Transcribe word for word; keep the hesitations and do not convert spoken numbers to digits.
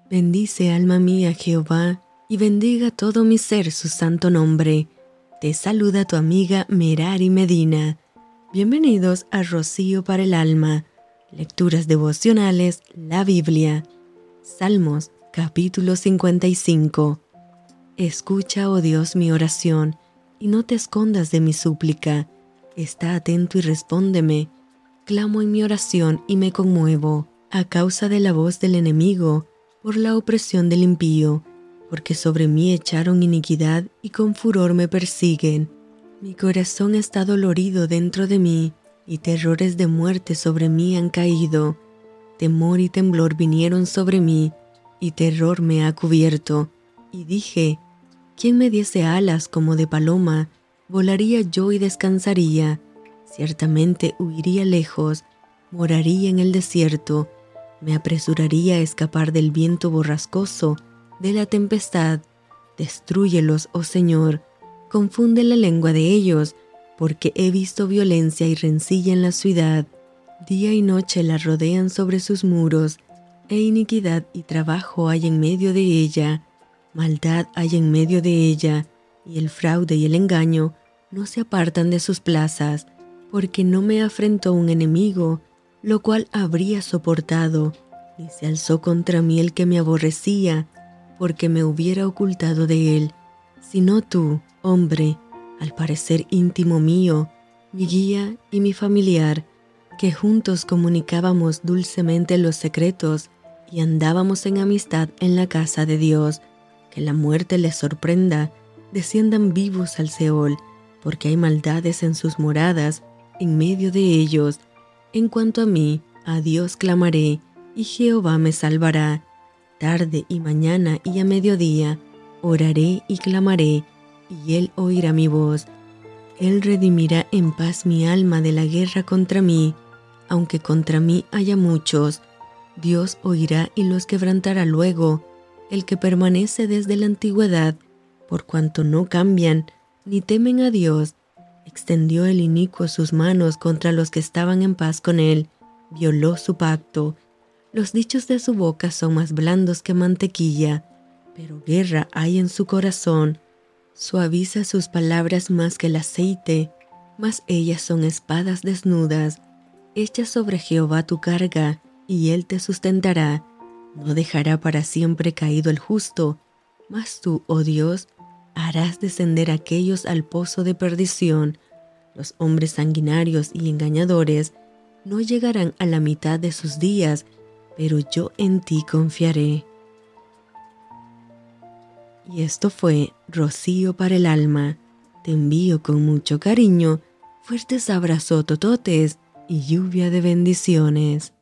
Bendice, alma mía, Jehová, y bendiga todo mi ser su santo nombre. Te saluda tu amiga Merari Medina. Bienvenidos a Rocío para el Alma, Lecturas Devocionales, la Biblia. Salmos, capítulo cincuenta y cinco. Escucha, oh Dios, mi oración, y no te escondas de mi súplica. Está atento y respóndeme. Clamo en mi oración y me conmuevo, a causa de la voz del enemigo, por la opresión del impío, porque sobre mí echaron iniquidad y con furor me persiguen. Mi corazón está dolorido dentro de mí, y terrores de muerte sobre mí han caído. Temor y temblor vinieron sobre mí, y terror me ha cubierto. Y dije, ¿quién me diese alas como de paloma? Volaría yo y descansaría. Ciertamente huiría lejos, moraría en el desierto. Me apresuraría a escapar del viento borrascoso, de la tempestad. Destrúyelos, oh Señor, confunde la lengua de ellos, porque he visto violencia y rencilla en la ciudad. Día y noche la rodean sobre sus muros, e iniquidad y trabajo hay en medio de ella. Maldad hay en medio de ella, y el fraude y el engaño no se apartan de sus plazas, porque no me afrentó un enemigo, lo cual habría soportado, ni se alzó contra mí el que me aborrecía, porque me hubiera ocultado de él, sino tú, hombre, al parecer íntimo mío, mi guía y mi familiar, que juntos comunicábamos dulcemente los secretos y andábamos en amistad en la casa de Dios. Que la muerte les sorprenda, desciendan vivos al Seol, porque hay maldades en sus moradas, en medio de ellos. En cuanto a mí, a Dios clamaré, y Jehová me salvará. Tarde y mañana y a mediodía, oraré y clamaré, y Él oirá mi voz. Él redimirá en paz mi alma de la guerra contra mí, aunque contra mí haya muchos. Dios oirá y los quebrantará luego, el que permanece desde la antigüedad, por cuanto no cambian, ni temen a Dios. Extendió el inicuo sus manos contra los que estaban en paz con él, violó su pacto. Los dichos de su boca son más blandos que mantequilla, pero guerra hay en su corazón. Suaviza sus palabras más que el aceite, mas ellas son espadas desnudas. Echa sobre Jehová tu carga, y él te sustentará. No dejará para siempre caído el justo, mas tú, oh Dios, harás descender a aquellos al pozo de perdición. Los hombres sanguinarios y engañadores no llegarán a la mitad de sus días, pero yo en ti confiaré. Y esto fue Rocío para el Alma. Te envío con mucho cariño, fuertes abrazos tototes y lluvia de bendiciones.